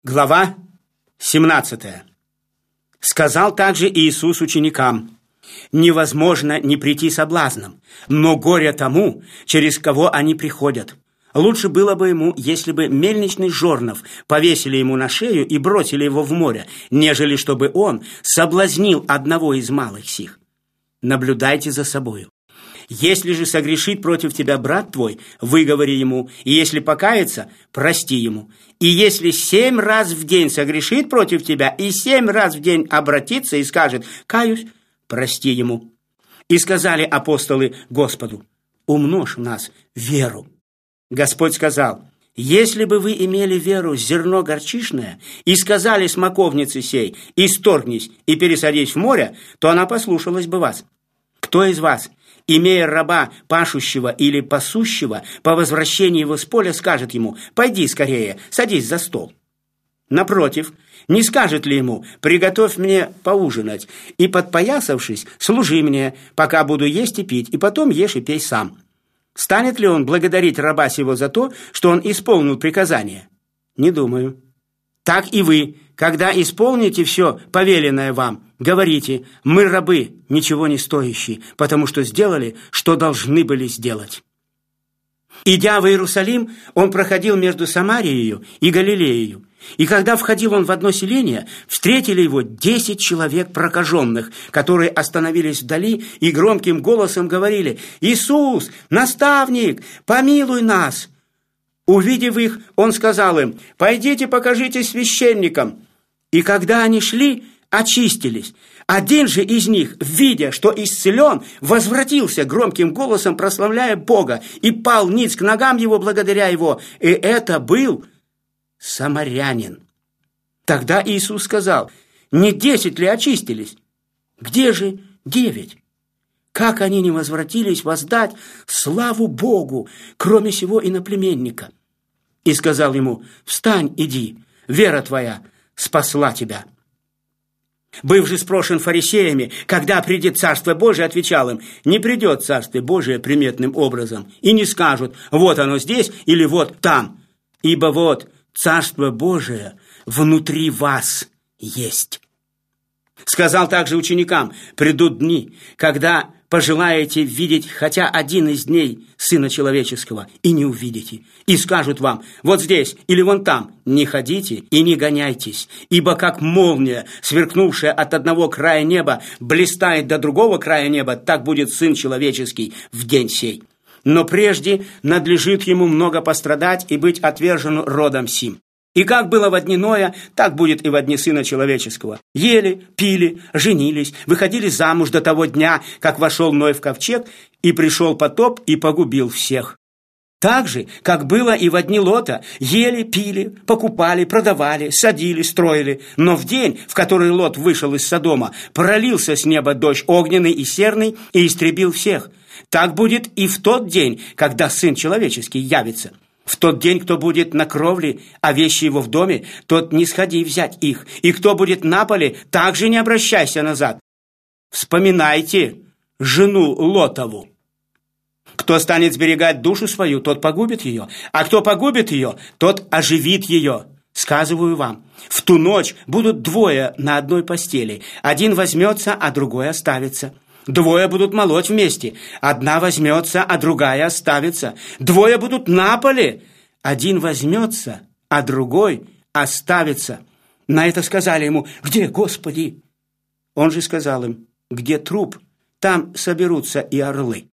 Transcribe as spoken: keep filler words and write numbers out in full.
Глава семнадцатая. Сказал также Иисус ученикам: невозможно не прийти соблазном, но горе тому, через кого они приходят. Лучше было бы ему, если бы мельничный жорнов повесили ему на шею и бросили его в море, нежели чтобы он соблазнил одного из малых сих. Наблюдайте за собою. Если же согрешит против тебя брат твой, выговори ему, и если покается, прости ему. И если семь раз в день согрешит против тебя, и семь раз в день обратится и скажет: каюсь, прости ему. И сказали апостолы Господу: умножь в нас веру. Господь сказал: если бы вы имели веру зерно горчичное и сказали смоковнице сей: исторгнись и пересадись в море, то она послушалась бы вас. Кто из вас, имея раба пашущего или пасущего, по возвращении его с поля скажет ему: пойди скорее, садись за стол? Напротив, не скажет ли ему: приготовь мне поужинать, и, подпоясавшись, служи мне, пока буду есть и пить, и потом ешь и пей сам? Станет ли он благодарить раба сего за то, что он исполнил приказание? Не думаю. Так и вы, когда исполните все повеленное вам, говорите: мы рабы, ничего не стоящие, потому что сделали, что должны были сделать. Идя в Иерусалим, он проходил между Самарией и Галилеей. И когда входил он в одно селение, встретили его десять человек прокаженных, которые остановились вдали и громким голосом говорили: «Иисус, наставник, помилуй нас!» Увидев их, он сказал им: «Пойдите, покажитесь священникам». И когда они шли, очистились. Один же из них, видя, что исцелен, возвратился громким голосом, прославляя Бога, и пал ниц к ногам его, благодаря его. И это был самарянин. Тогда Иисус сказал: не десять ли очистились? Где же девять? Как они не возвратились воздать славу Богу, кроме сего иноплеменника? И сказал ему: встань, иди, вера твоя спасла тебя. Быв же спрошен фарисеями, когда придет Царство Божие, отвечал им: не придет Царство Божие приметным образом, и не скажут: вот оно здесь или вот там, ибо вот Царство Божие внутри вас есть. Сказал также ученикам: придут дни, когда пожелаете видеть хотя один из дней Сына Человеческого, и не увидите, и скажут вам: вот здесь или вон там. Не ходите и не гоняйтесь, ибо как молния, сверкнувшая от одного края неба, блистает до другого края неба, так будет Сын Человеческий в день сей. Но прежде надлежит ему много пострадать и быть отвержену родом сим. И как было во дни Ноя, так будет и во дни Сына Человеческого. Ели, пили, женились, выходили замуж до того дня, как вошел Ной в ковчег, и пришел потоп и погубил всех. Так же, как было и во дни Лота, ели, пили, покупали, продавали, садили, строили. Но в день, в который Лот вышел из Содома, пролился с неба дождь огненный и серный и истребил всех. Так будет и в тот день, когда Сын Человеческий явится. В тот день, кто будет на кровле, а вещи его в доме, тот не сходи взять их. И кто будет на поле, также не обращайся назад. Вспоминайте жену Лотову. Кто станет сберегать душу свою, тот погубит ее, а кто погубит ее, тот оживит ее. Сказываю вам, в ту ночь будут двое на одной постели. Один возьмется, а другой оставится. Двое будут молоть вместе. Одна возьмется, а другая оставится. Двое будут на поле. Один возьмется, а другой оставится. На это сказали ему: где, Господи? Он же сказал им: где труп, там соберутся и орлы.